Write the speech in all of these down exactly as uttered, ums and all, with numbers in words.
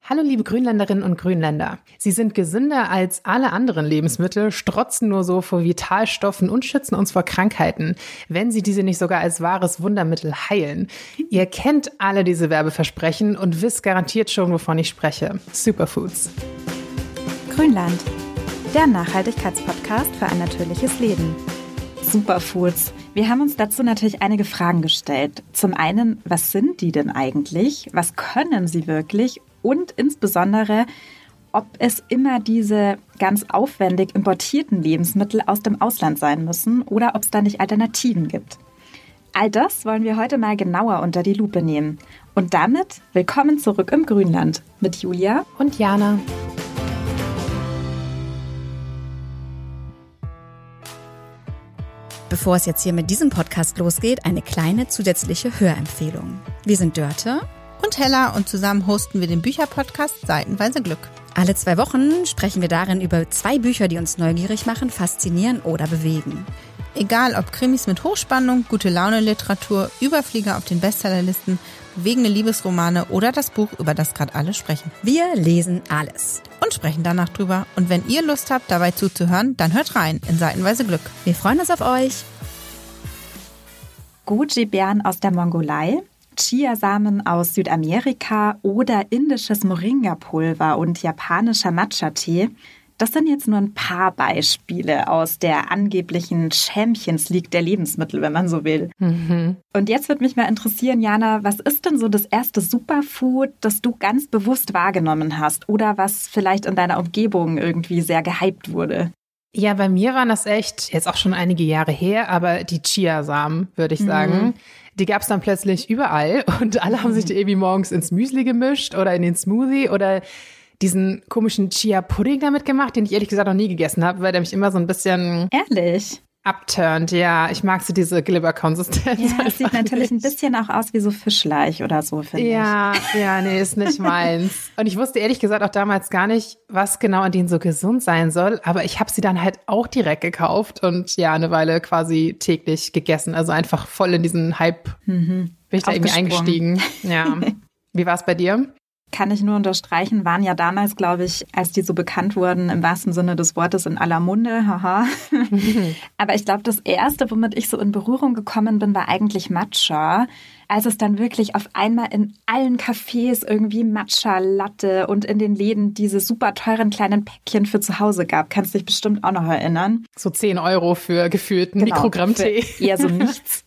Hallo liebe Grünländerinnen und Grünländer. Sie sind gesünder als alle anderen Lebensmittel, strotzen nur so vor Vitalstoffen und schützen uns vor Krankheiten, wenn sie diese nicht sogar als wahres Wundermittel heilen. Ihr kennt alle diese Werbeversprechen und wisst garantiert schon, wovon ich spreche. Superfoods. Grünland, der Nachhaltigkeitspodcast für ein natürliches Leben. Superfoods. Wir haben uns dazu natürlich einige Fragen gestellt. Zum einen, was sind die denn eigentlich? Was können sie wirklich? Und insbesondere, ob es immer diese ganz aufwendig importierten Lebensmittel aus dem Ausland sein müssen oder ob es da nicht Alternativen gibt. All das wollen wir heute mal genauer unter die Lupe nehmen. Und damit willkommen zurück im Grünland mit Julia und Jana. Bevor es jetzt hier mit diesem Podcast losgeht, eine kleine zusätzliche Hörempfehlung. Wir sind Dörte und Hella und zusammen hosten wir den Bücherpodcast Seitenweise Glück. Alle zwei Wochen sprechen wir darin über zwei Bücher, die uns neugierig machen, faszinieren oder bewegen. Egal ob Krimis mit Hochspannung, gute Laune-Literatur, Überflieger auf den Bestsellerlisten, bewegende Liebesromane oder das Buch, über das gerade alle sprechen. Wir lesen alles. Und sprechen danach drüber. Und wenn ihr Lust habt, dabei zuzuhören, dann hört rein in Seitenweise Glück. Wir freuen uns auf euch. Goji-Beeren aus der Mongolei, Chiasamen aus Südamerika oder indisches Moringa-Pulver und japanischer Matcha-Tee. Das sind jetzt nur ein paar Beispiele aus der angeblichen Champions League der Lebensmittel, wenn man so will. Mhm. Und jetzt würde mich mal interessieren, Jana, was ist denn so das erste Superfood, das du ganz bewusst wahrgenommen hast oder was vielleicht in deiner Umgebung irgendwie sehr gehypt wurde? Ja, bei mir waren das echt, jetzt auch schon einige Jahre her, aber die Chiasamen, würde ich sagen. Mhm. Die gab es dann plötzlich überall und alle haben sich die irgendwie morgens ins Müsli gemischt oder in den Smoothie oder diesen komischen Chia-Pudding damit gemacht, den ich ehrlich gesagt noch nie gegessen habe, weil der mich immer so ein bisschen Ehrlich? abturnt. Ja, ich mag so diese Glibber-Konsistenz. Ja, es sieht natürlich nicht. ein bisschen auch aus wie so Fischleich oder so, finde ja, ich. Ja, nee, ist nicht meins. Und ich wusste ehrlich gesagt auch damals gar nicht, was genau an denen so gesund sein soll, aber ich habe sie dann halt auch direkt gekauft und ja, eine Weile quasi täglich gegessen. Also einfach voll in diesen Hype mhm. bin ich da irgendwie eingestiegen. Ja. Wie war es bei dir? Kann ich nur unterstreichen, waren ja damals, glaube ich, als die so bekannt wurden, im wahrsten Sinne des Wortes in aller Munde, haha. Aber ich glaube, das Erste, womit ich so in Berührung gekommen bin, war eigentlich Matcha. Als es dann wirklich auf einmal in allen Cafés irgendwie Matcha-Latte und in den Läden diese super teuren kleinen Päckchen für zu Hause gab. Kannst dich bestimmt auch noch erinnern. So zehn Euro für gefühlten genau, Mikrogramm-Tee. Eher so nichts.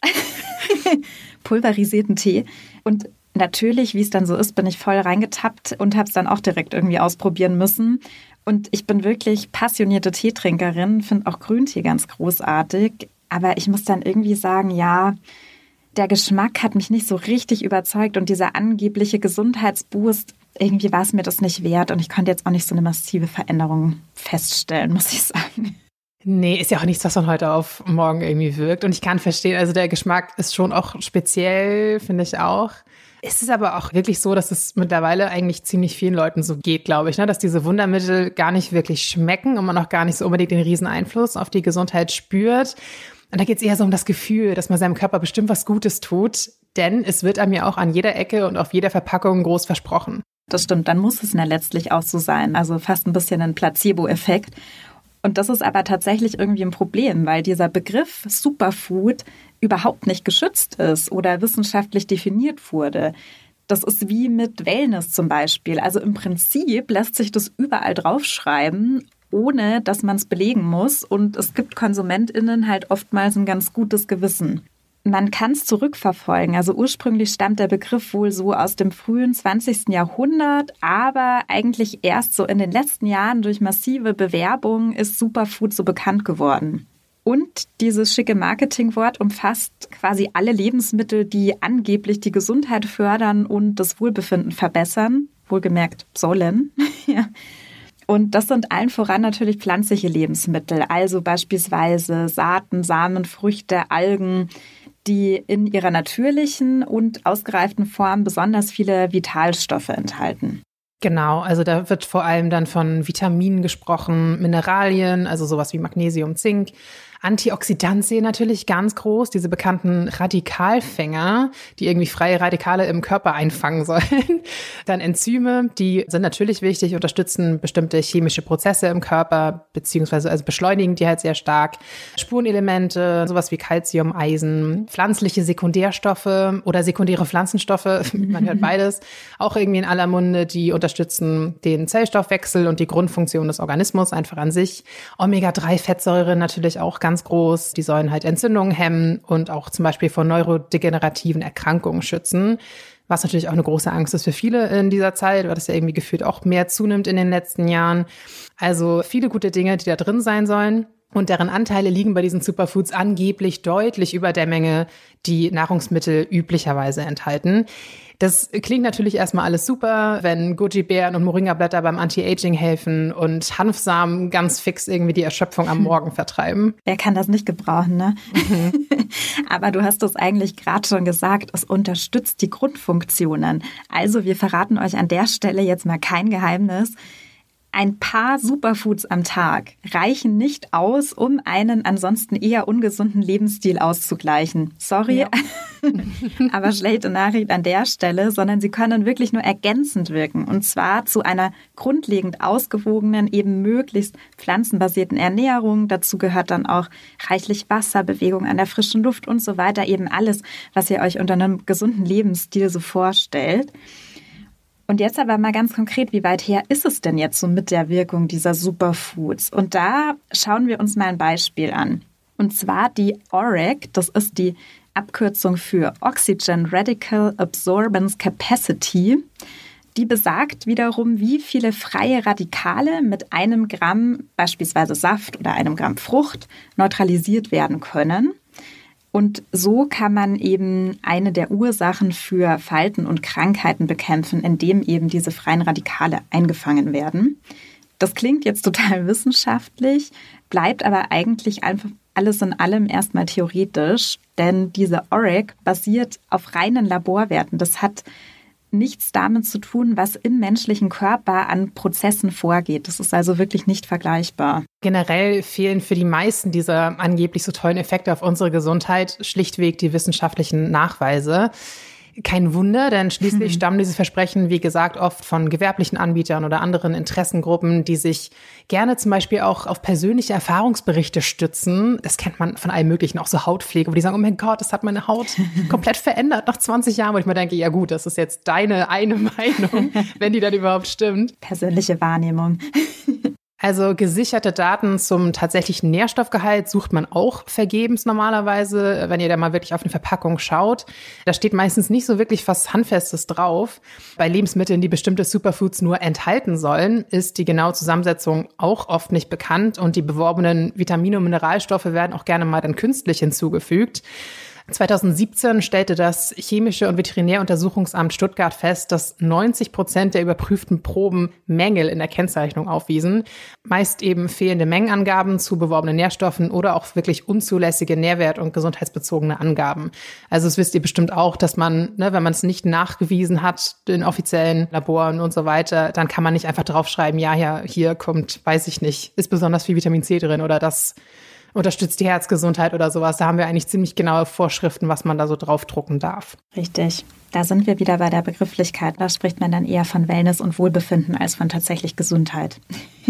Pulverisierten Tee. Und natürlich, wie es dann so ist, bin ich voll reingetappt und habe es dann auch direkt irgendwie ausprobieren müssen. Und ich bin wirklich passionierte Teetrinkerin, finde auch Grüntee ganz großartig. Aber ich muss dann irgendwie sagen, ja, der Geschmack hat mich nicht so richtig überzeugt und dieser angebliche Gesundheitsboost, irgendwie war es mir das nicht wert. Und ich konnte jetzt auch nicht so eine massive Veränderung feststellen, muss ich sagen. Nee, ist ja auch nichts, was von heute auf morgen irgendwie wirkt. Und ich kann verstehen, also der Geschmack ist schon auch speziell, finde ich auch. Es ist aber auch wirklich so, dass es mittlerweile eigentlich ziemlich vielen Leuten so geht, glaube ich, ne? Dass diese Wundermittel gar nicht wirklich schmecken und man auch gar nicht so unbedingt den riesen Einfluss auf die Gesundheit spürt. Und da geht es eher so um das Gefühl, dass man seinem Körper bestimmt was Gutes tut, denn es wird einem ja auch an jeder Ecke und auf jeder Verpackung groß versprochen. Das stimmt, dann muss es ja letztlich auch so sein, also fast ein bisschen ein Placebo-Effekt. Und das ist aber tatsächlich irgendwie ein Problem, weil dieser Begriff Superfood überhaupt nicht geschützt ist oder wissenschaftlich definiert wurde. Das ist wie mit Wellness zum Beispiel. Also im Prinzip lässt sich das überall draufschreiben, ohne dass man es belegen muss. Und es gibt KonsumentInnen halt oftmals ein ganz gutes Gewissen. Man kann es zurückverfolgen. Also ursprünglich stammt der Begriff wohl so aus dem frühen zwanzigsten Jahrhundert, aber eigentlich erst so in den letzten Jahren durch massive Bewerbung ist Superfood so bekannt geworden. Und dieses schicke Marketingwort umfasst quasi alle Lebensmittel, die angeblich die Gesundheit fördern und das Wohlbefinden verbessern. Wohlgemerkt sollen. Ja. Und das sind allen voran natürlich pflanzliche Lebensmittel, also beispielsweise Saaten, Samen, Früchte, Algen, die in ihrer natürlichen und ausgereiften Form besonders viele Vitalstoffe enthalten. Genau, also da wird vor allem dann von Vitaminen gesprochen, Mineralien, also sowas wie Magnesium, Zink, Antioxidantien natürlich ganz groß, diese bekannten Radikalfänger, die irgendwie freie Radikale im Körper einfangen sollen. Dann Enzyme, die sind natürlich wichtig, unterstützen bestimmte chemische Prozesse im Körper, beziehungsweise also beschleunigen die halt sehr stark. Spurenelemente, sowas wie Calcium, Eisen, pflanzliche Sekundärstoffe oder sekundäre Pflanzenstoffe, man hört beides, auch irgendwie in aller Munde, die unterstützen den Zellstoffwechsel und die Grundfunktion des Organismus einfach an sich. Omega drei Fettsäuren natürlich auch ganz groß. Die sollen halt Entzündungen hemmen und auch zum Beispiel vor neurodegenerativen Erkrankungen schützen. Was natürlich auch eine große Angst ist für viele in dieser Zeit, weil das ja irgendwie gefühlt auch mehr zunimmt in den letzten Jahren. Also viele gute Dinge, die da drin sein sollen. Und deren Anteile liegen bei diesen Superfoods angeblich deutlich über der Menge, die Nahrungsmittel üblicherweise enthalten. Das klingt natürlich erstmal alles super, wenn Goji-Beeren und Moringa-Blätter beim Anti-Aging helfen und Hanfsamen ganz fix irgendwie die Erschöpfung am Morgen vertreiben. Wer kann das nicht gebrauchen, ne? Mhm. Aber du hast es eigentlich gerade schon gesagt, es unterstützt die Grundfunktionen. Also wir verraten euch an der Stelle jetzt mal kein Geheimnis. Ein paar Superfoods am Tag reichen nicht aus, um einen ansonsten eher ungesunden Lebensstil auszugleichen. Sorry, ja. Aber schlechte Nachricht an der Stelle, sondern sie können wirklich nur ergänzend wirken. Und zwar zu einer grundlegend ausgewogenen, eben möglichst pflanzenbasierten Ernährung. Dazu gehört dann auch reichlich Wasser, Bewegung an der frischen Luft und so weiter. Eben alles, was ihr euch unter einem gesunden Lebensstil so vorstellt. Und jetzt aber mal ganz konkret, wie weit her ist es denn jetzt so mit der Wirkung dieser Superfoods? Und da schauen wir uns mal ein Beispiel an. Und zwar die O R A C, das ist die Abkürzung für Oxygen Radical Absorbance Capacity. Die besagt wiederum, wie viele freie Radikale mit einem Gramm beispielsweise Saft oder einem Gramm Frucht neutralisiert werden können. Und so kann man eben eine der Ursachen für Falten und Krankheiten bekämpfen, indem eben diese freien Radikale eingefangen werden. Das klingt jetzt total wissenschaftlich, bleibt aber eigentlich einfach alles in allem erstmal theoretisch, denn diese O R A C basiert auf reinen Laborwerten. Das hat nichts damit zu tun, was im menschlichen Körper an Prozessen vorgeht. Das ist also wirklich nicht vergleichbar. Generell fehlen für die meisten dieser angeblich so tollen Effekte auf unsere Gesundheit schlichtweg die wissenschaftlichen Nachweise. Kein Wunder, denn schließlich stammen diese Versprechen, wie gesagt, oft von gewerblichen Anbietern oder anderen Interessengruppen, die sich gerne zum Beispiel auch auf persönliche Erfahrungsberichte stützen. Das kennt man von allem Möglichen, auch so Hautpflege, wo die sagen, oh mein Gott, das hat meine Haut komplett verändert nach zwanzig Jahren. Wo ich mir denke, ja gut, das ist jetzt deine eine Meinung, wenn die dann überhaupt stimmt. Persönliche Wahrnehmung. Also gesicherte Daten zum tatsächlichen Nährstoffgehalt sucht man auch vergebens normalerweise, wenn ihr da mal wirklich auf eine Verpackung schaut. Da steht meistens nicht so wirklich was Handfestes drauf. Bei Lebensmitteln, die bestimmte Superfoods nur enthalten sollen, ist die genaue Zusammensetzung auch oft nicht bekannt und die beworbenen Vitamine und Mineralstoffe werden auch gerne mal dann künstlich hinzugefügt. zweitausendsiebzehn stellte das Chemische und Veterinäruntersuchungsamt Stuttgart fest, dass neunzig Prozent der überprüften Proben Mängel in der Kennzeichnung aufwiesen. Meist eben fehlende Mengenangaben zu beworbenen Nährstoffen oder auch wirklich unzulässige nährwert- und gesundheitsbezogene Angaben. Also das wisst ihr bestimmt auch, dass man, ne, wenn man es nicht nachgewiesen hat in offiziellen Laboren und so weiter, dann kann man nicht einfach draufschreiben, ja, ja, hier kommt, weiß ich nicht, ist besonders viel Vitamin C drin oder das unterstützt die Herzgesundheit oder sowas. Da haben wir eigentlich ziemlich genaue Vorschriften, was man da so draufdrucken darf. Richtig. Da sind wir wieder bei der Begrifflichkeit. Da spricht man dann eher von Wellness und Wohlbefinden als von tatsächlich Gesundheit.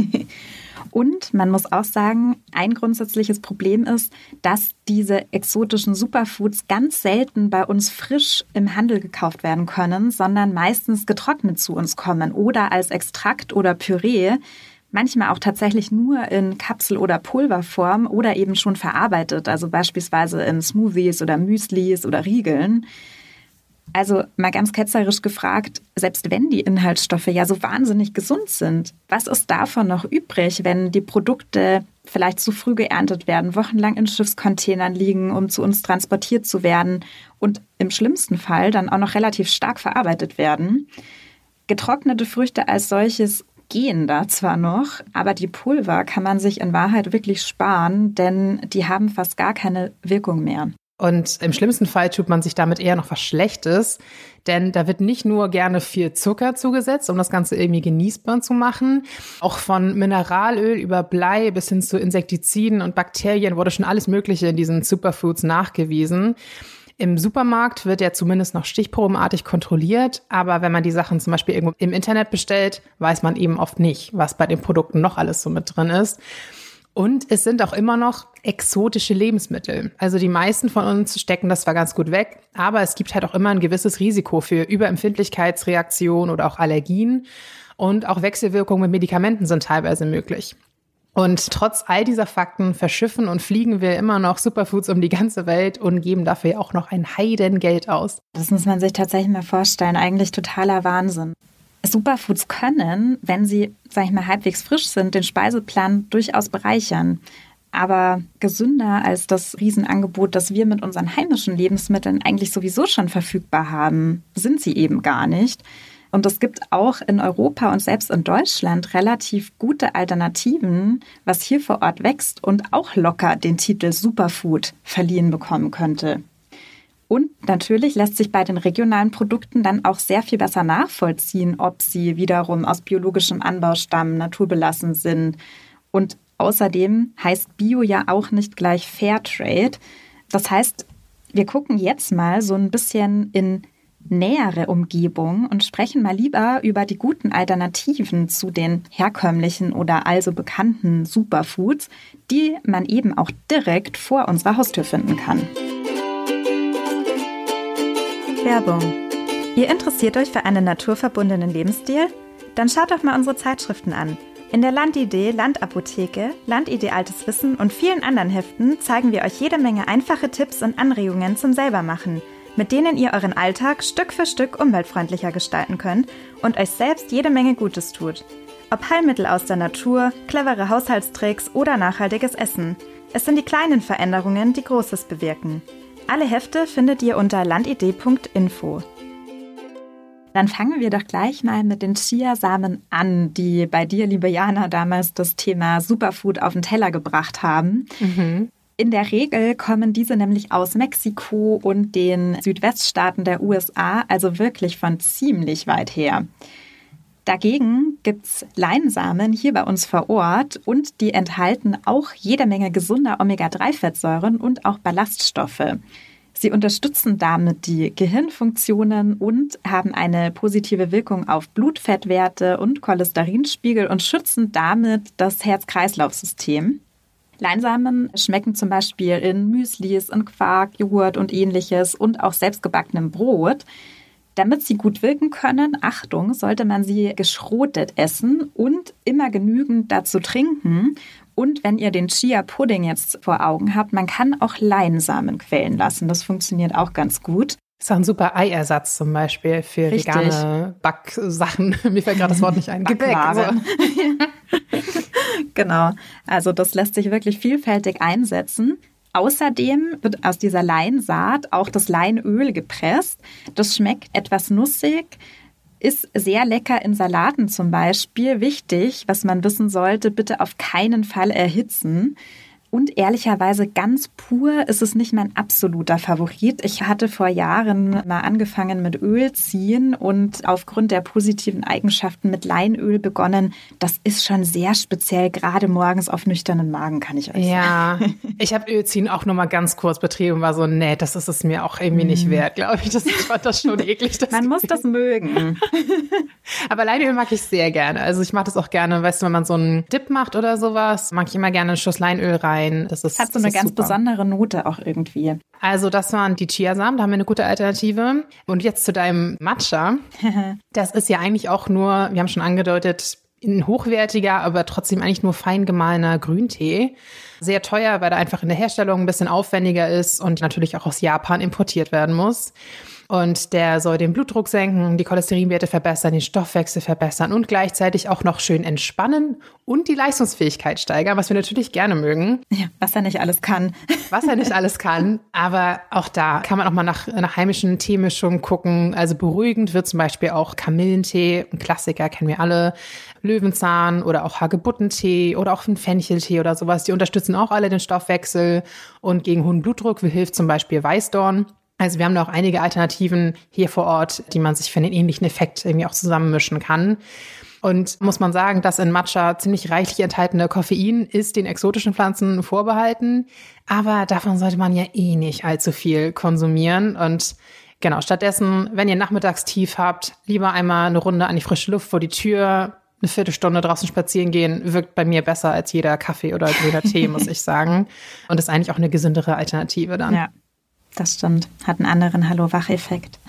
Und man muss auch sagen, ein grundsätzliches Problem ist, dass diese exotischen Superfoods ganz selten bei uns frisch im Handel gekauft werden können, sondern meistens getrocknet zu uns kommen oder als Extrakt oder Püree. Manchmal auch tatsächlich nur in Kapsel- oder Pulverform oder eben schon verarbeitet, also beispielsweise in Smoothies oder Müslis oder Riegeln. Also mal ganz ketzerisch gefragt, selbst wenn die Inhaltsstoffe ja so wahnsinnig gesund sind, was ist davon noch übrig, wenn die Produkte vielleicht zu früh geerntet werden, wochenlang in Schiffscontainern liegen, um zu uns transportiert zu werden und im schlimmsten Fall dann auch noch relativ stark verarbeitet werden? Getrocknete Früchte als solches gehen da zwar noch, aber die Pulver kann man sich in Wahrheit wirklich sparen, denn die haben fast gar keine Wirkung mehr. Und im schlimmsten Fall tut man sich damit eher noch was Schlechtes, denn da wird nicht nur gerne viel Zucker zugesetzt, um das Ganze irgendwie genießbar zu machen. Auch von Mineralöl über Blei bis hin zu Insektiziden und Bakterien wurde schon alles Mögliche in diesen Superfoods nachgewiesen. Im Supermarkt wird ja zumindest noch stichprobenartig kontrolliert, aber wenn man die Sachen zum Beispiel irgendwo im Internet bestellt, weiß man eben oft nicht, was bei den Produkten noch alles so mit drin ist. Und es sind auch immer noch exotische Lebensmittel. Also die meisten von uns stecken das zwar ganz gut weg, aber es gibt halt auch immer ein gewisses Risiko für Überempfindlichkeitsreaktionen oder auch Allergien. Und auch Wechselwirkungen mit Medikamenten sind teilweise möglich. Und trotz all dieser Fakten verschiffen und fliegen wir immer noch Superfoods um die ganze Welt und geben dafür auch noch ein Heidengeld aus. Das muss man sich tatsächlich mal vorstellen. Eigentlich totaler Wahnsinn. Superfoods können, wenn sie, sag ich mal, halbwegs frisch sind, den Speiseplan durchaus bereichern. Aber gesünder als das Riesenangebot, das wir mit unseren heimischen Lebensmitteln eigentlich sowieso schon verfügbar haben, sind sie eben gar nicht. Und es gibt auch in Europa und selbst in Deutschland relativ gute Alternativen, was hier vor Ort wächst und auch locker den Titel Superfood verliehen bekommen könnte. Und natürlich lässt sich bei den regionalen Produkten dann auch sehr viel besser nachvollziehen, ob sie wiederum aus biologischem Anbau stammen, naturbelassen sind. Und außerdem heißt Bio ja auch nicht gleich Fairtrade. Das heißt, wir gucken jetzt mal so ein bisschen in nähere Umgebung und sprechen mal lieber über die guten Alternativen zu den herkömmlichen oder also bekannten Superfoods, die man eben auch direkt vor unserer Haustür finden kann. Werbung. Ihr interessiert euch für einen naturverbundenen Lebensstil? Dann schaut doch mal unsere Zeitschriften an. In der Landidee, Landapotheke, Landidee Altes Wissen und vielen anderen Heften zeigen wir euch jede Menge einfache Tipps und Anregungen zum Selbermachen, mit denen ihr euren Alltag Stück für Stück umweltfreundlicher gestalten könnt und euch selbst jede Menge Gutes tut. Ob Heilmittel aus der Natur, clevere Haushaltstricks oder nachhaltiges Essen. Es sind die kleinen Veränderungen, die Großes bewirken. Alle Hefte findet ihr unter landidee punkt info. Dann fangen wir doch gleich mal mit den Chiasamen an, die bei dir, liebe Jana, damals das Thema Superfood auf den Teller gebracht haben. Mhm. In der Regel kommen diese nämlich aus Mexiko und den Südweststaaten der U S A, also wirklich von ziemlich weit her. Dagegen gibt's Leinsamen hier bei uns vor Ort und die enthalten auch jede Menge gesunder Omega drei Fettsäuren und auch Ballaststoffe. Sie unterstützen damit die Gehirnfunktionen und haben eine positive Wirkung auf Blutfettwerte und Cholesterinspiegel und schützen damit das Herz-Kreislauf-System. Leinsamen schmecken zum Beispiel in Müslis, in Quark, Joghurt und ähnliches und auch selbstgebackenem Brot. Damit sie gut wirken können, Achtung, sollte man sie geschrotet essen und immer genügend dazu trinken. Und wenn ihr den Chia-Pudding jetzt vor Augen habt, man kann auch Leinsamen quellen lassen. Das funktioniert auch ganz gut. Das ist auch ein super Eiersatz zum Beispiel für Richtig. vegane Backsachen. Mir fällt gerade das Wort nicht ein. Gebäck. So. Genau, also das lässt sich wirklich vielfältig einsetzen. Außerdem wird aus dieser Leinsaat auch das Leinöl gepresst. Das schmeckt etwas nussig, ist sehr lecker in Salaten zum Beispiel. Wichtig, was man wissen sollte, bitte auf keinen Fall erhitzen. Und ehrlicherweise ganz pur ist es nicht mein absoluter Favorit. Ich hatte vor Jahren mal angefangen mit Öl ziehen und aufgrund der positiven Eigenschaften mit Leinöl begonnen. Das ist schon sehr speziell, gerade morgens auf nüchternen Magen, kann ich euch ja, sagen. Ja, ich habe Ölziehen auch nur mal ganz kurz betrieben und war so, nee, das ist es mir auch irgendwie nicht wert, glaube ich. Das, ich fand das schon eklig. Das Man muss das mögen. Aber Leinöl mag ich sehr gerne. Also ich mache das auch gerne, weißt du, wenn man so einen Dip macht oder sowas, mag ich immer gerne einen Schuss Leinöl rein. Das ist, hat so eine ganz super. besondere Note auch irgendwie. Also das waren die Chiasamen, da haben wir eine gute Alternative. Und jetzt zu deinem Matcha. Das ist ja eigentlich auch nur, wir haben schon angedeutet, ein hochwertiger, aber trotzdem eigentlich nur fein gemahlener Grüntee. Sehr teuer, weil er einfach in der Herstellung ein bisschen aufwendiger ist und natürlich auch aus Japan importiert werden muss. Und der soll den Blutdruck senken, die Cholesterinwerte verbessern, den Stoffwechsel verbessern und gleichzeitig auch noch schön entspannen und die Leistungsfähigkeit steigern, was wir natürlich gerne mögen. Ja, was er nicht alles kann. Was er nicht alles kann. Aber auch da kann man auch mal nach, nach heimischen Teemischungen gucken. Also beruhigend wird zum Beispiel auch Kamillentee, ein Klassiker, kennen wir alle, Löwenzahn oder auch Hagebuttentee oder auch ein Fencheltee oder sowas. Die unterstützen auch alle den Stoffwechsel und gegen hohen Blutdruck hilft zum Beispiel Weißdorn. Also wir haben da auch einige Alternativen hier vor Ort, die man sich für einen ähnlichen Effekt irgendwie auch zusammenmischen kann. Und muss man sagen, das in Matcha ziemlich reichlich enthaltene Koffein ist den exotischen Pflanzen vorbehalten. Aber davon sollte man ja eh nicht allzu viel konsumieren. Und genau, stattdessen, wenn ihr Nachmittagstief habt, lieber einmal eine Runde an die frische Luft vor die Tür, eine Viertelstunde draußen spazieren gehen, wirkt bei mir besser als jeder Kaffee oder grüner Tee, muss ich sagen. Und ist eigentlich auch eine gesündere Alternative dann. Ja. Das stimmt, hat einen anderen Hallo-Wach-Effekt.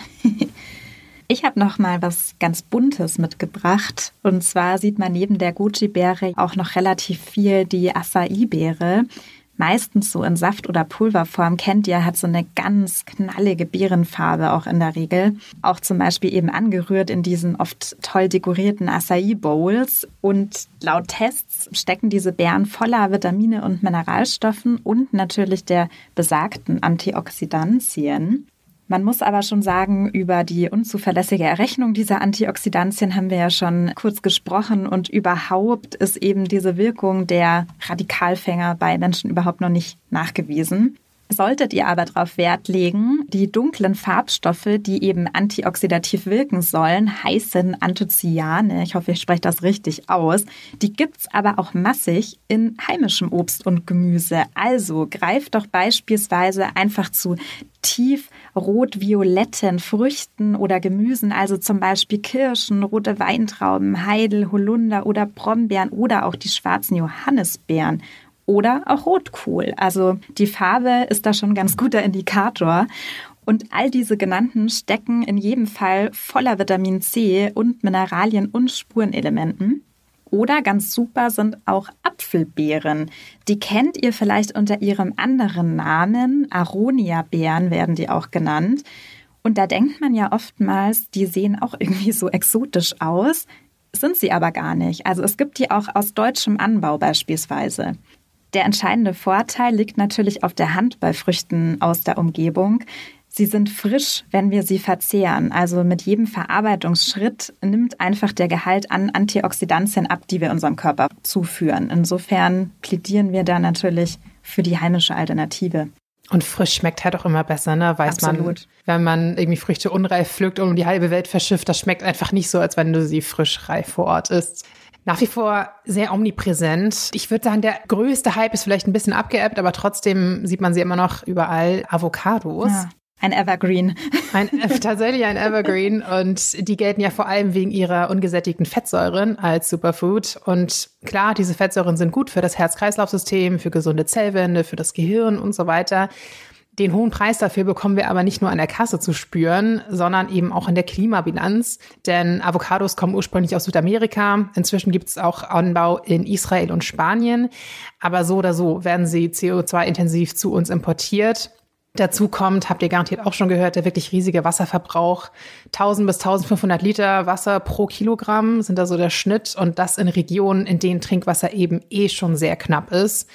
Ich habe noch mal was ganz Buntes mitgebracht. Und zwar sieht man neben der Goji-Beere auch noch relativ viel die Acai-Beere. Meistens so in Saft- oder Pulverform, kennt ihr, hat so eine ganz knallige Beerenfarbe auch in der Regel. Auch zum Beispiel eben angerührt in diesen oft toll dekorierten Acai-Bowls. Und laut Tests stecken diese Beeren voller Vitamine und Mineralstoffen und natürlich der besagten Antioxidantien. Man muss aber schon sagen, über die unzuverlässige Errechnung dieser Antioxidantien haben wir ja schon kurz gesprochen und überhaupt ist eben diese Wirkung der Radikalfänger bei Menschen überhaupt noch nicht nachgewiesen. Solltet ihr aber darauf Wert legen, die dunklen Farbstoffe, die eben antioxidativ wirken sollen, heißen Anthocyane, ich hoffe, ich spreche das richtig aus, die gibt's aber auch massig in heimischem Obst und Gemüse. Also greift doch beispielsweise einfach zu tief rot-violetten Früchten oder Gemüsen, also zum Beispiel Kirschen, rote Weintrauben, Heidel, Holunder oder Brombeeren oder auch die schwarzen Johannisbeeren. Oder auch Rotkohl. Also die Farbe ist da schon ein ganz guter Indikator. Und all diese genannten stecken in jedem Fall voller Vitamin C und Mineralien und Spurenelementen. Oder ganz super sind auch Apfelbeeren. Die kennt ihr vielleicht unter ihrem anderen Namen. Aronia-Beeren werden die auch genannt. Und da denkt man ja oftmals, die sehen auch irgendwie so exotisch aus. Sind sie aber gar nicht. Also es gibt die auch aus deutschem Anbau beispielsweise. Der entscheidende Vorteil liegt natürlich auf der Hand bei Früchten aus der Umgebung. Sie sind frisch, wenn wir sie verzehren. Also mit jedem Verarbeitungsschritt nimmt einfach der Gehalt an Antioxidantien ab, die wir unserem Körper zuführen. Insofern plädieren wir da natürlich für die heimische Alternative. Und frisch schmeckt halt auch immer besser, ne? Weiß Absolut. Man, wenn man irgendwie Früchte unreif pflückt und um die halbe Welt verschifft, das schmeckt einfach nicht so, als wenn du sie frisch reif vor Ort isst. Nach wie vor sehr omnipräsent. Ich würde sagen, der größte Hype ist vielleicht ein bisschen abgeebbt, aber trotzdem sieht man sie immer noch überall. Avocados. Ja, ein Evergreen. Ein, tatsächlich ein Evergreen. Und die gelten ja vor allem wegen ihrer ungesättigten Fettsäuren als Superfood. Und klar, diese Fettsäuren sind gut für das Herz-Kreislauf-System, für gesunde Zellwände, für das Gehirn und so weiter. Den hohen Preis dafür bekommen wir aber nicht nur an der Kasse zu spüren, sondern eben auch in der Klimabilanz. Denn Avocados kommen ursprünglich aus Südamerika. Inzwischen gibt es auch Anbau in Israel und Spanien. Aber so oder so werden sie C O zwei intensiv zu uns importiert. Dazu kommt, habt ihr garantiert auch schon gehört, der wirklich riesige Wasserverbrauch. tausend bis eintausendfünfhundert Liter Wasser pro Kilogramm sind da so der Schnitt. Und das in Regionen, in denen Trinkwasser eben eh schon sehr knapp ist.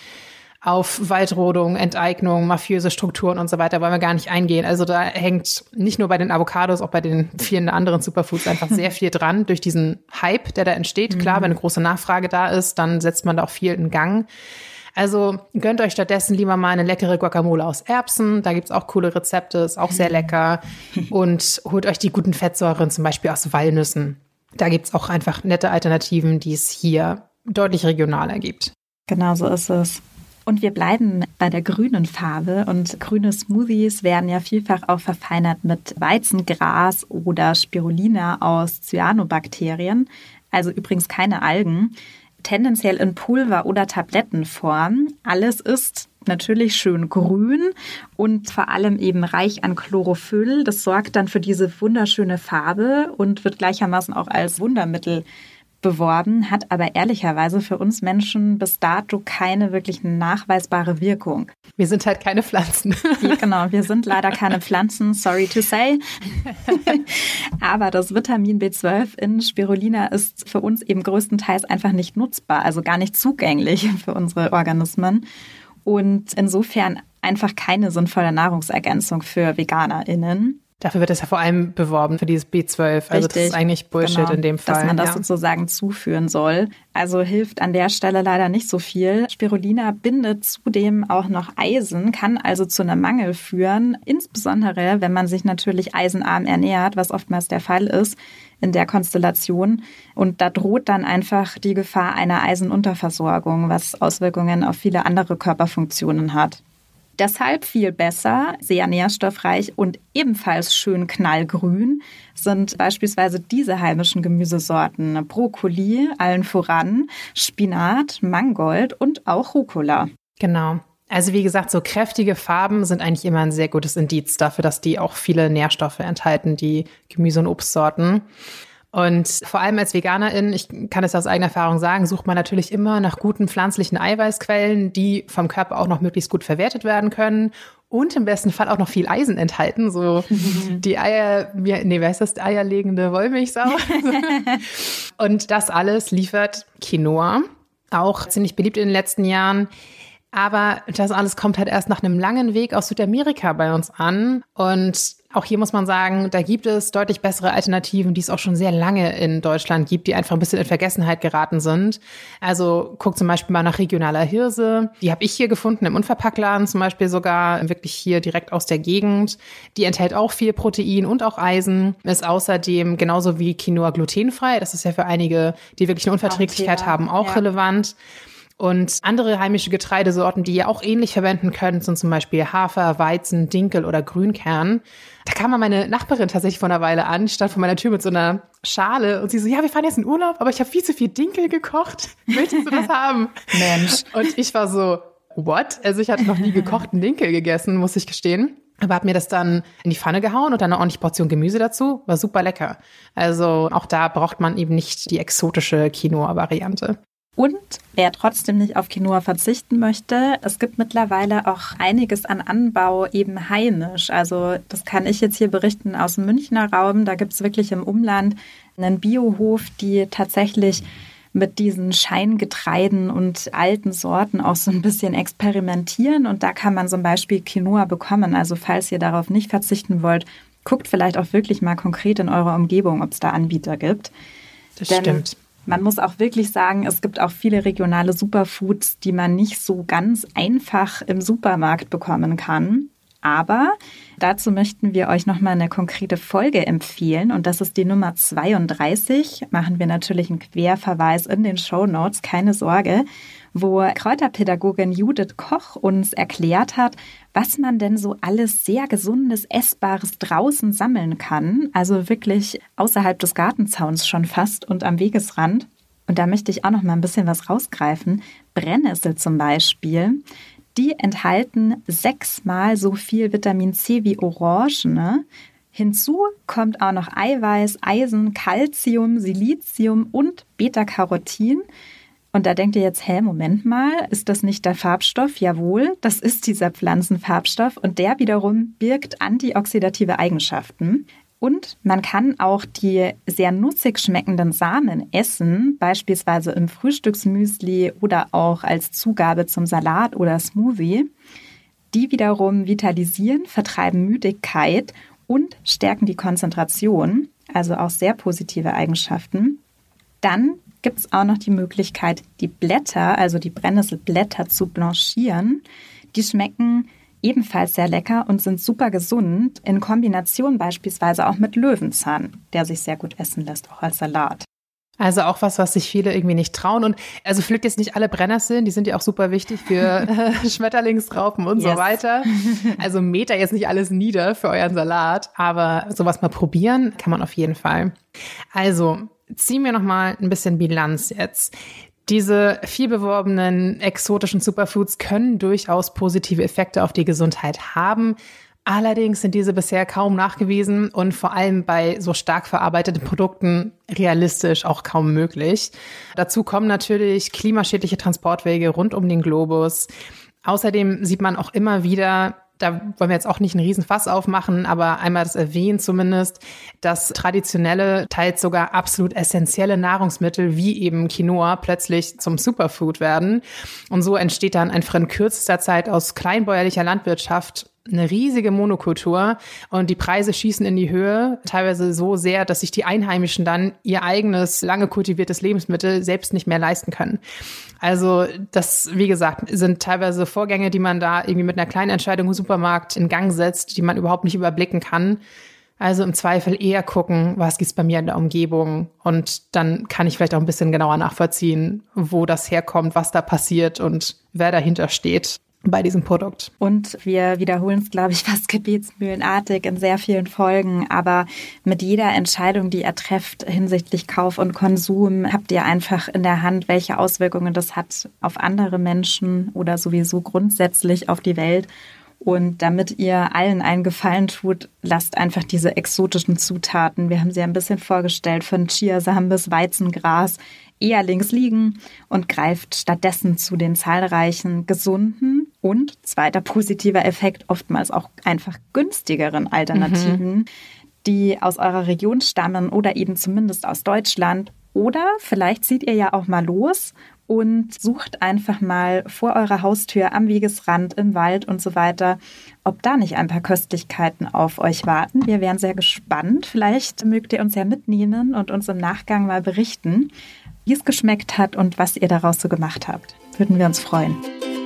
Auf Waldrodung, Enteignung, mafiöse Strukturen und so weiter wollen wir gar nicht eingehen. Also da hängt nicht nur bei den Avocados, auch bei den vielen anderen Superfoods einfach sehr viel dran durch diesen Hype, der da entsteht. Klar, wenn eine große Nachfrage da ist, dann setzt man da auch viel in Gang. Also gönnt euch stattdessen lieber mal eine leckere Guacamole aus Erbsen. Da gibt's auch coole Rezepte, ist auch sehr lecker. Und holt euch die guten Fettsäuren zum Beispiel aus Walnüssen. Da gibt's auch einfach nette Alternativen, die es hier deutlich regionaler gibt. Genau so ist es. Und wir bleiben bei der grünen Farbe und grüne Smoothies werden ja vielfach auch verfeinert mit Weizengras oder Spirulina aus Cyanobakterien, also übrigens keine Algen, tendenziell in Pulver- oder Tablettenform. Alles ist natürlich schön grün und vor allem eben reich an Chlorophyll. Das sorgt dann für diese wunderschöne Farbe und wird gleichermaßen auch als Wundermittel beworben, hat aber ehrlicherweise für uns Menschen bis dato keine wirklich nachweisbare Wirkung. Wir sind halt keine Pflanzen. Ja, genau, wir sind leider keine Pflanzen, sorry to say. Aber das Vitamin B zwölf in Spirulina ist für uns eben größtenteils einfach nicht nutzbar, also gar nicht zugänglich für unsere Organismen. Und insofern einfach keine sinnvolle Nahrungsergänzung für VeganerInnen. Dafür wird es ja vor allem beworben, für dieses B zwölf. Also Richtig, das ist eigentlich Bullshit genau, in dem Fall. dass man das ja. sozusagen zuführen soll. Also hilft an der Stelle leider nicht so viel. Spirulina bindet zudem auch noch Eisen, kann also zu einem Mangel führen. Insbesondere, wenn man sich natürlich eisenarm ernährt, was oftmals der Fall ist in der Konstellation. Und da droht dann einfach die Gefahr einer Eisenunterversorgung, was Auswirkungen auf viele andere Körperfunktionen hat. Deshalb viel besser, sehr nährstoffreich und ebenfalls schön knallgrün sind beispielsweise diese heimischen Gemüsesorten: Brokkoli, allen voran, Spinat, Mangold und auch Rucola. Genau. Also wie gesagt, so kräftige Farben sind eigentlich immer ein sehr gutes Indiz dafür, dass die auch viele Nährstoffe enthalten, die Gemüse- und Obstsorten. Und vor allem als Veganerin, ich kann es aus eigener Erfahrung sagen, sucht man natürlich immer nach guten pflanzlichen Eiweißquellen, die vom Körper auch noch möglichst gut verwertet werden können und im besten Fall auch noch viel Eisen enthalten. So die Eier, nee, wer heißt das? Eierlegende Wollmilchsau. Und das alles liefert Quinoa, auch ziemlich beliebt in den letzten Jahren. Aber das alles kommt halt erst nach einem langen Weg aus Südamerika bei uns an. Und auch hier muss man sagen, da gibt es deutlich bessere Alternativen, die es auch schon sehr lange in Deutschland gibt, die einfach ein bisschen in Vergessenheit geraten sind. Also guck zum Beispiel mal nach regionaler Hirse. Die habe ich hier gefunden im Unverpacktladen zum Beispiel sogar, wirklich hier direkt aus der Gegend. Die enthält auch viel Protein und auch Eisen. Ist außerdem genauso wie Quinoa glutenfrei. Das ist ja für einige, die wirklich eine Unverträglichkeit auch haben, auch ja. relevant. Und andere heimische Getreidesorten, die ihr auch ähnlich verwenden könnt, sind zum Beispiel Hafer, Weizen, Dinkel oder Grünkern. Da kam mal meine Nachbarin tatsächlich vor einer Weile an, stand vor meiner Tür mit so einer Schale und sie so, ja, wir fahren jetzt in Urlaub, aber ich habe viel zu viel Dinkel gekocht. Möchtest du das haben? Mensch. Und ich war so, what? Also ich hatte noch nie gekochten Dinkel gegessen, muss ich gestehen. Aber habe mir das dann in die Pfanne gehauen und dann eine ordentliche Portion Gemüse dazu. War super lecker. Also auch da braucht man eben nicht die exotische Quinoa-Variante. Und wer trotzdem nicht auf Quinoa verzichten möchte, es gibt mittlerweile auch einiges an Anbau eben heimisch. Also das kann ich jetzt hier berichten aus dem Münchner Raum. Da gibt es wirklich im Umland einen Biohof, die tatsächlich mit diesen Scheingetreiden und alten Sorten auch so ein bisschen experimentieren. Und da kann man zum Beispiel Quinoa bekommen. Also falls ihr darauf nicht verzichten wollt, guckt vielleicht auch wirklich mal konkret in eurer Umgebung, ob es da Anbieter gibt. Das Denn stimmt. Man muss auch wirklich sagen, es gibt auch viele regionale Superfoods, die man nicht so ganz einfach im Supermarkt bekommen kann. Aber dazu möchten wir euch nochmal eine konkrete Folge empfehlen. Und das ist die Nummer zweiunddreißig. Machen wir natürlich einen Querverweis in den Shownotes, keine Sorge, wo Kräuterpädagogin Judith Koch uns erklärt hat, was man denn so alles sehr Gesundes, Essbares draußen sammeln kann. Also wirklich außerhalb des Gartenzauns schon fast und am Wegesrand. Und da möchte ich auch noch mal ein bisschen was rausgreifen. Brennnessel zum Beispiel, die enthalten sechsmal so viel Vitamin C wie Orangen. Hinzu kommt auch noch Eiweiß, Eisen, Calcium, Silizium und Beta-Carotin. Und da denkt ihr jetzt, hä, Moment mal, ist das nicht der Farbstoff? Jawohl, das ist dieser Pflanzenfarbstoff und der wiederum birgt antioxidative Eigenschaften. Und man kann auch die sehr nussig schmeckenden Samen essen, beispielsweise im Frühstücksmüsli oder auch als Zugabe zum Salat oder Smoothie. Die wiederum vitalisieren, vertreiben Müdigkeit und stärken die Konzentration, also auch sehr positive Eigenschaften. Dann gibt es auch noch die Möglichkeit, die Blätter, also die Brennnesselblätter zu blanchieren. Die schmecken ebenfalls sehr lecker und sind super gesund, in Kombination beispielsweise auch mit Löwenzahn, der sich sehr gut essen lässt, auch als Salat. Also auch was, was sich viele irgendwie nicht trauen. Und also pflückt jetzt nicht alle Brennnesseln, die sind ja auch super wichtig für Schmetterlingsraupen und yes. so weiter. Also mäht da jetzt nicht alles nieder für euren Salat, aber sowas mal probieren kann man auf jeden Fall. Also ziehen wir nochmal ein bisschen Bilanz jetzt. Diese viel beworbenen exotischen Superfoods können durchaus positive Effekte auf die Gesundheit haben. Allerdings sind diese bisher kaum nachgewiesen und vor allem bei so stark verarbeiteten Produkten realistisch auch kaum möglich. Dazu kommen natürlich klimaschädliche Transportwege rund um den Globus. Außerdem sieht man auch immer wieder, da wollen wir jetzt auch nicht einen Riesenfass aufmachen, aber einmal das erwähnen zumindest, dass traditionelle, teils sogar absolut essentielle Nahrungsmittel wie eben Quinoa plötzlich zum Superfood werden. Und so entsteht dann einfach in kürzester Zeit aus kleinbäuerlicher Landwirtschaft eine riesige Monokultur und die Preise schießen in die Höhe, teilweise so sehr, dass sich die Einheimischen dann ihr eigenes, lange kultiviertes Lebensmittel selbst nicht mehr leisten können. Also das, wie gesagt, sind teilweise Vorgänge, die man da irgendwie mit einer kleinen Entscheidung im Supermarkt in Gang setzt, die man überhaupt nicht überblicken kann. Also im Zweifel eher gucken, was gibt's bei mir in der Umgebung, und dann kann ich vielleicht auch ein bisschen genauer nachvollziehen, wo das herkommt, was da passiert und wer dahinter steht bei diesem Produkt. Und wir wiederholen es, glaube ich, fast gebetsmühlenartig in sehr vielen Folgen, aber mit jeder Entscheidung, die ihr trefft hinsichtlich Kauf und Konsum, habt ihr einfach in der Hand, welche Auswirkungen das hat auf andere Menschen oder sowieso grundsätzlich auf die Welt. Und damit ihr allen einen Gefallen tut, lasst einfach diese exotischen Zutaten, wir haben sie ein bisschen vorgestellt, von Chiasamen bis Weizengras, eher links liegen und greift stattdessen zu den zahlreichen gesunden und, zweiter positiver Effekt, oftmals auch einfach günstigeren Alternativen, mhm. die aus eurer Region stammen oder eben zumindest aus Deutschland. Oder vielleicht zieht ihr ja auch mal los und sucht einfach mal vor eurer Haustür am Wegesrand, im Wald und so weiter, ob da nicht ein paar Köstlichkeiten auf euch warten. Wir wären sehr gespannt. Vielleicht mögt ihr uns ja mitnehmen und uns im Nachgang mal berichten, wie es geschmeckt hat und was ihr daraus so gemacht habt. Würden wir uns freuen.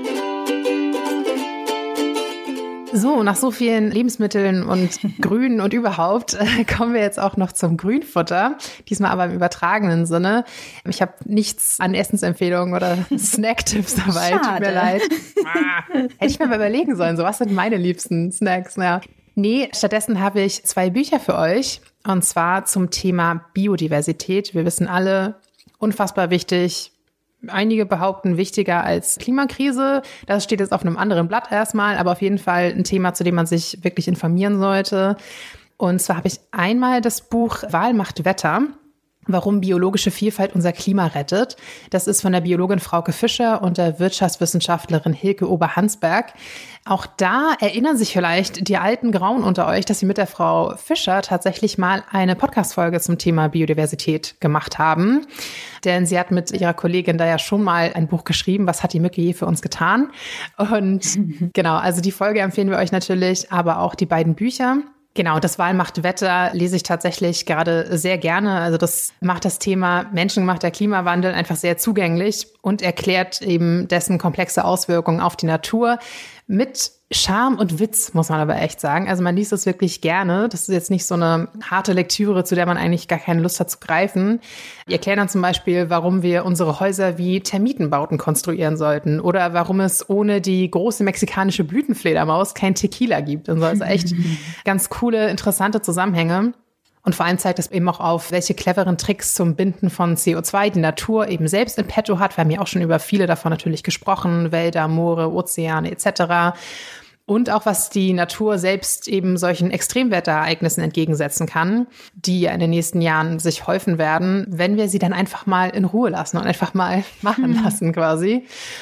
So, nach so vielen Lebensmitteln und Grün und überhaupt äh, kommen wir jetzt auch noch zum Grünfutter. Diesmal aber im übertragenen Sinne. Ich habe nichts an Essensempfehlungen oder Snacktipps dabei. Schade. Tut mir leid. Hätte ich mir mal überlegen sollen, so was sind meine liebsten Snacks? Ja. Nee, stattdessen habe ich zwei Bücher für euch, und zwar zum Thema Biodiversität. Wir wissen alle, unfassbar wichtig. Einige behaupten, wichtiger als Klimakrise. Das steht jetzt auf einem anderen Blatt erstmal, aber auf jeden Fall ein Thema, zu dem man sich wirklich informieren sollte. Und zwar habe ich einmal das Buch Wahl macht Wetter, warum biologische Vielfalt unser Klima rettet. Das ist von der Biologin Frauke Fischer und der Wirtschaftswissenschaftlerin Hilke Ober-Hansberg. Auch da erinnern sich vielleicht die alten Grauen unter euch, dass sie mit der Frau Fischer tatsächlich mal eine Podcast-Folge zum Thema Biodiversität gemacht haben. Denn sie hat mit ihrer Kollegin da ja schon mal ein Buch geschrieben, was hat die Mücke je für uns getan? Und genau, also die Folge empfehlen wir euch natürlich, aber auch die beiden Bücher. Genau, das Wahl macht Wetter lese ich tatsächlich gerade sehr gerne. Also das macht das Thema menschengemachter Klimawandel einfach sehr zugänglich und erklärt eben dessen komplexe Auswirkungen auf die Natur mit Charme und Witz, muss man aber echt sagen. Also man liest es wirklich gerne. Das ist jetzt nicht so eine harte Lektüre, zu der man eigentlich gar keine Lust hat zu greifen. Die erklären dann zum Beispiel, warum wir unsere Häuser wie Termitenbauten konstruieren sollten oder warum es ohne die große mexikanische Blütenfledermaus kein Tequila gibt. Und so, also echt ganz coole, interessante Zusammenhänge. Und vor allem zeigt es eben auch auf, welche cleveren Tricks zum Binden von C O zwei die Natur eben selbst in petto hat. Wir haben ja auch schon über viele davon natürlich gesprochen, Wälder, Moore, Ozeane et cetera. Und auch, was die Natur selbst eben solchen Extremwetterereignissen entgegensetzen kann, die in den nächsten Jahren sich häufen werden, wenn wir sie dann einfach mal in Ruhe lassen und einfach mal machen lassen quasi.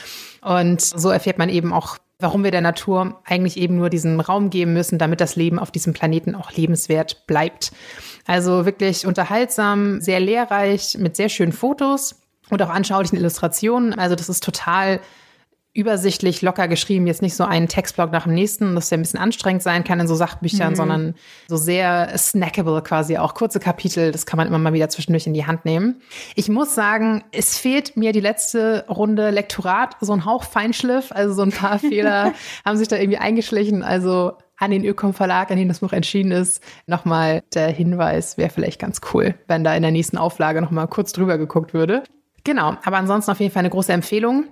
Und so erfährt man eben auch, warum wir der Natur eigentlich eben nur diesen Raum geben müssen, damit das Leben auf diesem Planeten auch lebenswert bleibt. Also wirklich unterhaltsam, sehr lehrreich, mit sehr schönen Fotos und auch anschaulichen Illustrationen. Also das ist total übersichtlich, locker geschrieben, jetzt nicht so ein Textblock nach dem nächsten, das ja ein bisschen anstrengend sein kann in so Sachbüchern, mhm. sondern so sehr snackable quasi, auch kurze Kapitel, das kann man immer mal wieder zwischendurch in die Hand nehmen. Ich muss sagen, es fehlt mir die letzte Runde Lektorat, so ein Hauch Feinschliff, also so ein paar Fehler haben sich da irgendwie eingeschlichen, also an den Ökom Verlag, an dem das Buch erschienen ist, nochmal der Hinweis, wäre vielleicht ganz cool, wenn da in der nächsten Auflage nochmal kurz drüber geguckt würde. Genau, aber ansonsten auf jeden Fall eine große Empfehlung.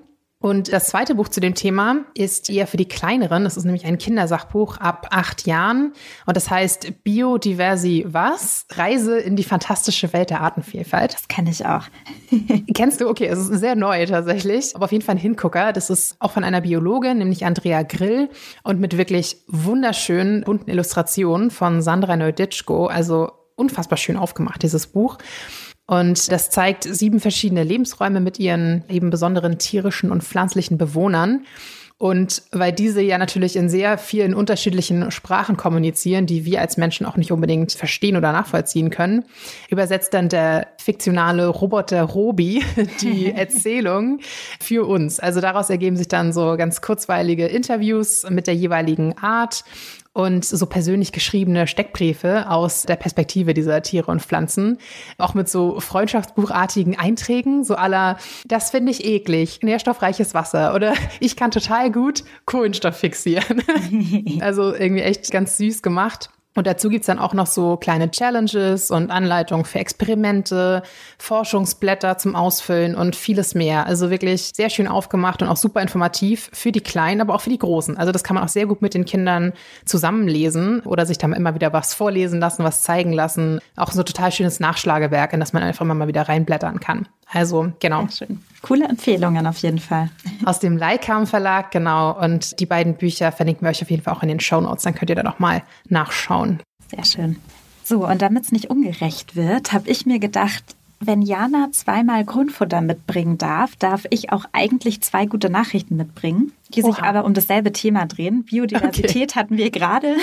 Und das zweite Buch zu dem Thema ist eher für die Kleineren. Das ist nämlich ein Kindersachbuch ab acht Jahren. Und das heißt Biodiversi was? Reise in die fantastische Welt der Artenvielfalt. Das kenne ich auch. Kennst du? Okay, es ist sehr neu tatsächlich. Aber auf jeden Fall ein Hingucker. Das ist auch von einer Biologin, nämlich Andrea Grill. Und mit wirklich wunderschönen, bunten Illustrationen von Sandra Neuditschko. Also unfassbar schön aufgemacht, dieses Buch. Und das zeigt sieben verschiedene Lebensräume mit ihren eben besonderen tierischen und pflanzlichen Bewohnern. Und weil diese ja natürlich in sehr vielen unterschiedlichen Sprachen kommunizieren, die wir als Menschen auch nicht unbedingt verstehen oder nachvollziehen können, übersetzt dann der fiktionale Roboter Robi die Erzählung für uns. Also daraus ergeben sich dann so ganz kurzweilige Interviews mit der jeweiligen Art und so persönlich geschriebene Steckbriefe aus der Perspektive dieser Tiere und Pflanzen. Auch mit so freundschaftsbuchartigen Einträgen, so à la, das finde ich eklig, nährstoffreiches Wasser oder ich kann total gut Kohlenstoff fixieren. Also irgendwie echt ganz süß gemacht. Und dazu gibt's dann auch noch so kleine Challenges und Anleitungen für Experimente, Forschungsblätter zum Ausfüllen und vieles mehr. Also wirklich sehr schön aufgemacht und auch super informativ für die Kleinen, aber auch für die Großen. Also das kann man auch sehr gut mit den Kindern zusammenlesen oder sich dann immer wieder was vorlesen lassen, was zeigen lassen. Auch so total schönes Nachschlagewerk, in das man einfach mal wieder reinblättern kann. Also genau. Sehr schön. Coole Empfehlungen auf jeden Fall. Aus dem Leikam Verlag, genau. Und die beiden Bücher verlinken wir euch auf jeden Fall auch in den Shownotes. Dann könnt ihr da noch mal nachschauen. Sehr schön. So, und damit es nicht ungerecht wird, habe ich mir gedacht, wenn Jana zweimal Grundfutter mitbringen darf, darf ich auch eigentlich zwei gute Nachrichten mitbringen, die sich Oha. aber um dasselbe Thema drehen. Biodiversität okay. hatten wir gerade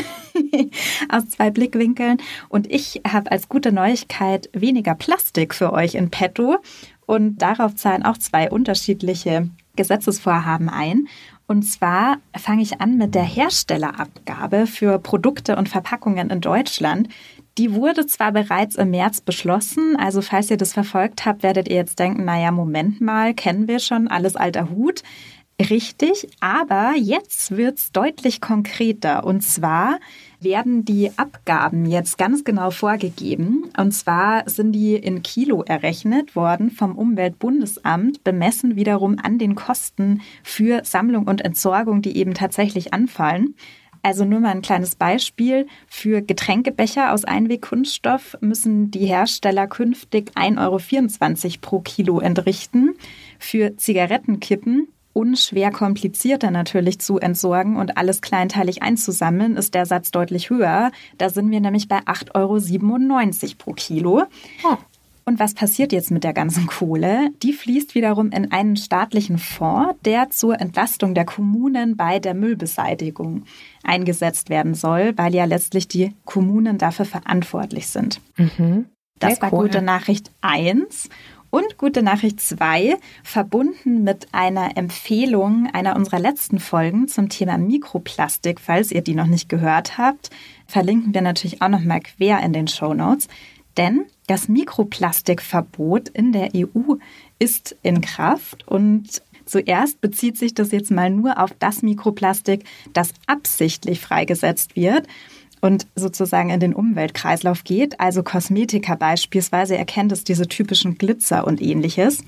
aus zwei Blickwinkeln. Und ich habe als gute Neuigkeit weniger Plastik für euch in petto. Und darauf zahlen auch zwei unterschiedliche Gesetzesvorhaben ein. Und zwar fange ich an mit der Herstellerabgabe für Produkte und Verpackungen in Deutschland. Die wurde zwar bereits im März beschlossen, also falls ihr das verfolgt habt, werdet ihr jetzt denken, naja, Moment mal, kennen wir schon, alles alter Hut. Richtig, aber jetzt wird es deutlich konkreter. Und zwar werden die Abgaben jetzt ganz genau vorgegeben. Und zwar sind die in Kilo errechnet worden vom Umweltbundesamt, bemessen wiederum an den Kosten für Sammlung und Entsorgung, die eben tatsächlich anfallen. Also nur mal ein kleines Beispiel. Für Getränkebecher aus Einwegkunststoff müssen die Hersteller künftig ein Euro vierundzwanzig pro Kilo entrichten. Für Zigarettenkippen, unschwer komplizierter natürlich zu entsorgen und alles kleinteilig einzusammeln, ist der Satz deutlich höher. Da sind wir nämlich bei acht Euro siebenundneunzig pro Kilo. Oh. Und was passiert jetzt mit der ganzen Kohle? Die fließt wiederum in einen staatlichen Fonds, der zur Entlastung der Kommunen bei der Müllbeseitigung eingesetzt werden soll, weil ja letztlich die Kommunen dafür verantwortlich sind. Mhm. Das Sehr war cool. Gute Nachricht eins. Und gute Nachricht zwei, verbunden mit einer Empfehlung einer unserer letzten Folgen zum Thema Mikroplastik, falls ihr die noch nicht gehört habt, verlinken wir natürlich auch noch mal quer in den Shownotes. Denn das Mikroplastikverbot in der E U ist in Kraft und zuerst bezieht sich das jetzt mal nur auf das Mikroplastik, das absichtlich freigesetzt wird und sozusagen in den Umweltkreislauf geht. Also Kosmetika beispielsweise, ihr kennt es, diese typischen Glitzer und ähnliches.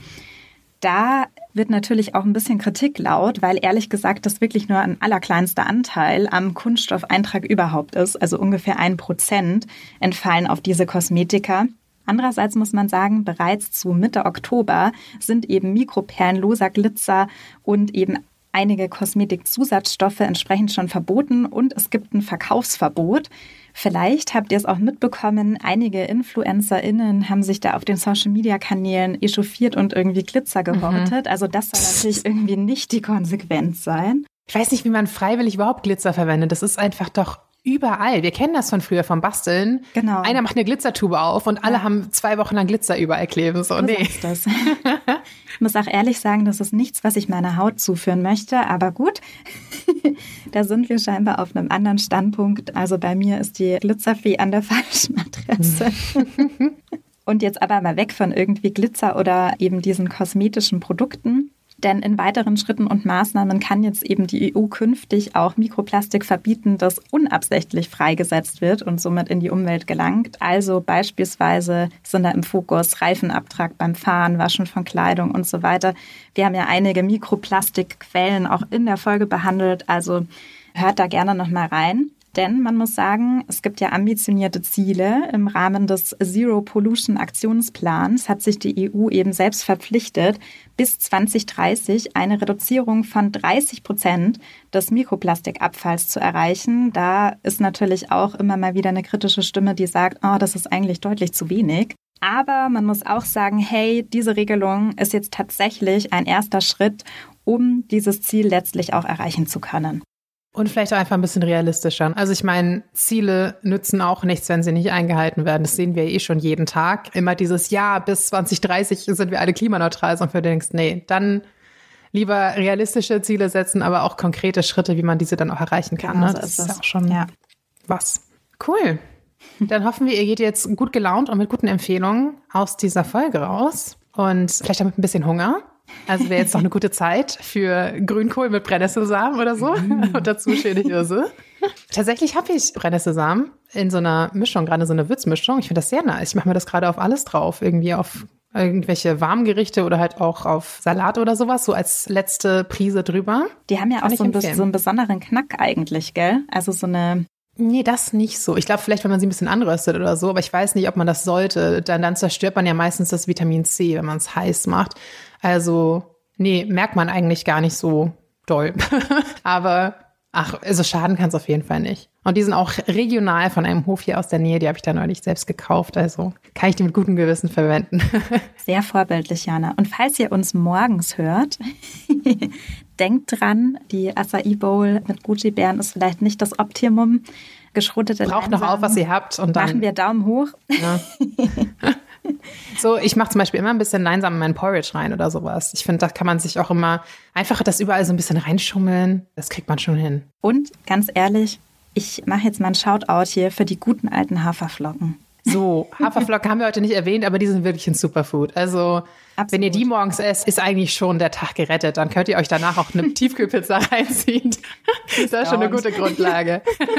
Da wird natürlich auch ein bisschen Kritik laut, weil ehrlich gesagt das wirklich nur ein allerkleinster Anteil am Kunststoffeintrag überhaupt ist. Also ungefähr ein Prozent entfallen auf diese Kosmetika. Andererseits muss man sagen, bereits zu Mitte Oktober sind eben mikroperlenloser Glitzer und eben einige Kosmetikzusatzstoffe entsprechend schon verboten und es gibt ein Verkaufsverbot. Vielleicht habt ihr es auch mitbekommen, einige InfluencerInnen haben sich da auf den Social-Media-Kanälen echauffiert und irgendwie Glitzer gehortet. Mhm. Also das soll natürlich irgendwie nicht die Konsequenz sein. Ich weiß nicht, wie man freiwillig überhaupt Glitzer verwendet. Das ist einfach doch überall. Wir kennen das von früher vom Basteln. Genau. Einer macht eine Glitzertube auf und alle ja. haben zwei Wochen lang Glitzer überall kleben. So, nee. Das. Ich muss auch ehrlich sagen, das ist nichts, was ich meiner Haut zuführen möchte. Aber gut, da sind wir scheinbar auf einem anderen Standpunkt. Also bei mir ist die Glitzerfee an der falschen Adresse. Und jetzt aber mal weg von irgendwie Glitzer oder eben diesen kosmetischen Produkten Denn in weiteren Schritten und Maßnahmen kann jetzt eben die E U künftig auch Mikroplastik verbieten, das unabsichtlich freigesetzt wird und somit in die Umwelt gelangt. Also beispielsweise sind da im Fokus Reifenabtrag beim Fahren, Waschen von Kleidung und so weiter. Wir haben ja einige Mikroplastikquellen auch in der Folge behandelt, also hört da gerne noch mal rein. Denn man muss sagen, es gibt ja ambitionierte Ziele. Im Rahmen des Zero-Pollution-Aktionsplans hat sich die E U eben selbst verpflichtet, bis zwanzig dreißig eine Reduzierung von dreißig Prozent des Mikroplastikabfalls zu erreichen. Da ist natürlich auch immer mal wieder eine kritische Stimme, die sagt, oh, das ist eigentlich deutlich zu wenig. Aber man muss auch sagen, hey, diese Regelung ist jetzt tatsächlich ein erster Schritt, um dieses Ziel letztlich auch erreichen zu können. Und vielleicht auch einfach ein bisschen realistischer. Also ich meine, Ziele nützen auch nichts, wenn sie nicht eingehalten werden. Das sehen wir eh schon jeden Tag. Immer dieses Jahr bis zwanzig dreißig sind wir alle klimaneutral. Und du denkst, nee, dann lieber realistische Ziele setzen, aber auch konkrete Schritte, wie man diese dann auch erreichen kann. Genau, ne? so Das ist ist das. auch schon ja. was. Cool. Dann hoffen wir, ihr geht jetzt gut gelaunt und mit guten Empfehlungen aus dieser Folge raus. Und vielleicht auch mit ein bisschen Hunger. Also wäre jetzt noch eine gute Zeit für Grünkohl mit Brennnesselsamen oder so. Und dazu schöne Hirse. Tatsächlich habe ich Brennnesselsamen in so einer Mischung, gerade so eine Würzmischung. Ich finde das sehr nice. Ich mache mir das gerade auf alles drauf. Irgendwie auf irgendwelche Warmgerichte oder halt auch auf Salat oder sowas. So als letzte Prise drüber. Die haben ja Kann auch ich so, ein, empfehlen. so einen besonderen Knack eigentlich, gell? Also so eine... Nee, das nicht so. Ich glaube, vielleicht, wenn man sie ein bisschen anröstet oder so, aber ich weiß nicht, ob man das sollte. Dann, dann zerstört man ja meistens das Vitamin C, wenn man es heiß macht. Also, nee, merkt man eigentlich gar nicht so doll. Aber, ach, also schaden kann es auf jeden Fall nicht. Und die sind auch regional von einem Hof hier aus der Nähe, die habe ich da neulich selbst gekauft. Also kann ich die mit gutem Gewissen verwenden. Sehr vorbildlich, Jana. Und falls ihr uns morgens hört, denkt dran, die Acai Bowl mit Goji-Beeren ist vielleicht nicht das Optimum. Geschrottete Braucht noch auf, was ihr habt. Und dann machen wir Daumen hoch. Ja. So, ich mache zum Beispiel immer ein bisschen Leinsamen in meinen Porridge rein oder sowas. Ich finde, da kann man sich auch immer einfach das überall so ein bisschen reinschummeln. Das kriegt man schon hin. Und ganz ehrlich, ich mache jetzt mal einen Shoutout hier für die guten alten Haferflocken. So, Haferflocken haben wir heute nicht erwähnt, aber die sind wirklich ein Superfood. Also, Absolut. Wenn ihr die morgens esst, ist eigentlich schon der Tag gerettet. Dann könnt ihr euch danach auch eine Tiefkühlpizza reinziehen. Das ist schon eine gute Grundlage.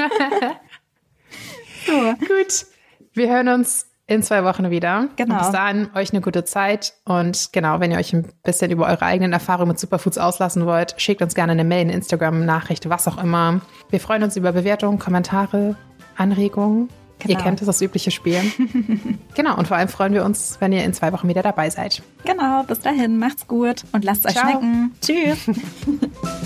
So. Gut, wir hören uns in zwei Wochen wieder. Genau. Und bis dahin euch eine gute Zeit. Und genau, wenn ihr euch ein bisschen über eure eigenen Erfahrungen mit Superfoods auslassen wollt, schickt uns gerne eine Mail, eine Instagram-Nachricht, was auch immer. Wir freuen uns über Bewertungen, Kommentare, Anregungen. Genau. Ihr kennt das übliche Spiel. Genau, und vor allem freuen wir uns, wenn ihr in zwei Wochen wieder dabei seid. Genau, bis dahin, macht's gut und lasst es euch Ciao. schmecken. Tschüss.